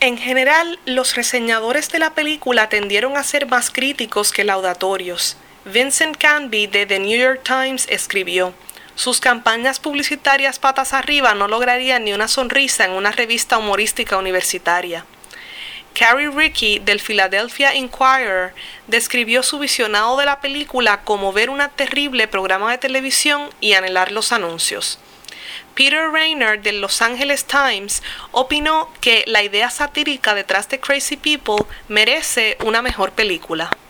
En general, los reseñadores de la película tendieron a ser más críticos que laudatorios. Vincent Canby de The New York Times escribió: sus campañas publicitarias patas arriba no lograrían ni una sonrisa en una revista humorística universitaria. Carrie Rickey del Philadelphia Inquirer describió su visionado de la película como ver un terrible programa de televisión y anhelar los anuncios. Peter Rainer del Los Angeles Times opinó que la idea satírica detrás de Crazy People merece una mejor película.